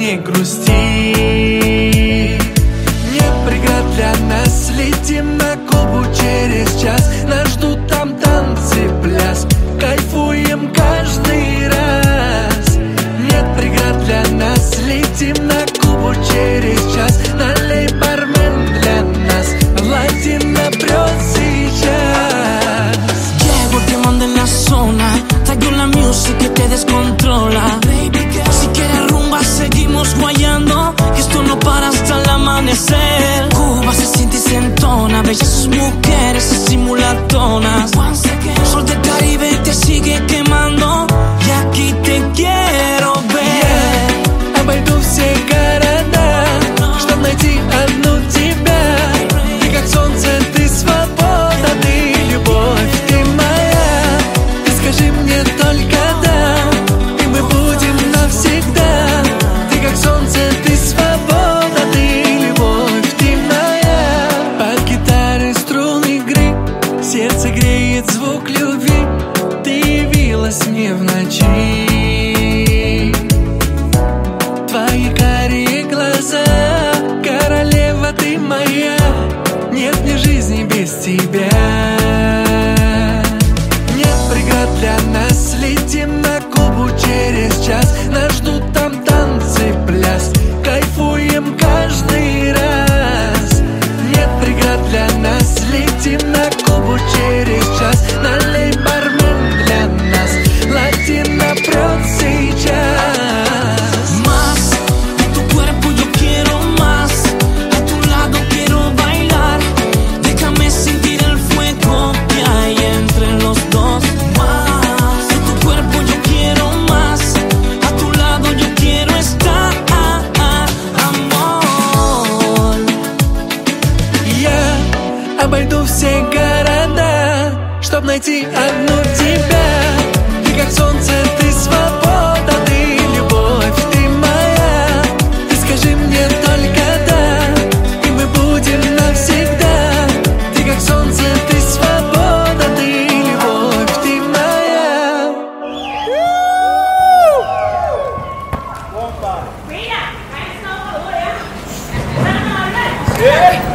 не грусти. Нет преград для нас, летим на Кубу через час. Нас ждут там танцы, пляс, кайфуем каждый раз. Нет преград для нас, летим на Кубу через час. Налей, бармен, для нас, Latina прет сейчас. Llego, te mando en la zona, traigo la music que te descontrola. Si quieres rumba, seguimos guayando, que esto no para hasta el amanecer. Cuba se siente y se entona, bellas sus mujeres así mulatonas. Sol del Caribe te sigue quemando, y aquí te quiero ver. Обойду все города, чтоб найти одну тебя. Ты как солнце, ты свобода, ты любовь, ты моя. Ты скажи мне только да, и мы будем навсегда. Ты как солнце, ты свобода, ты любовь, ты моя. Под гитары струн игры сердце греет звук любви. Ты явилась мне в ночи. Твои карие глаза, королева ты моя. Нет мне жизни без тебя. Нет преград для нас, летим на Кубу через час. Нас ждут там танцы, пляс, кайфуем каждый раз. Нет преград для нас, летим на Кубу через час. Налей, бармен, для нас, Latina прет сейчас. Обойду все города, чтоб найти одну тебя. Ты как солнце, ты свобода, ты любовь, ты моя. Ты скажи мне только да, и мы будем навсегда. Ты как солнце, ты свобода, ты любовь, ты моя. Mira, ahí está,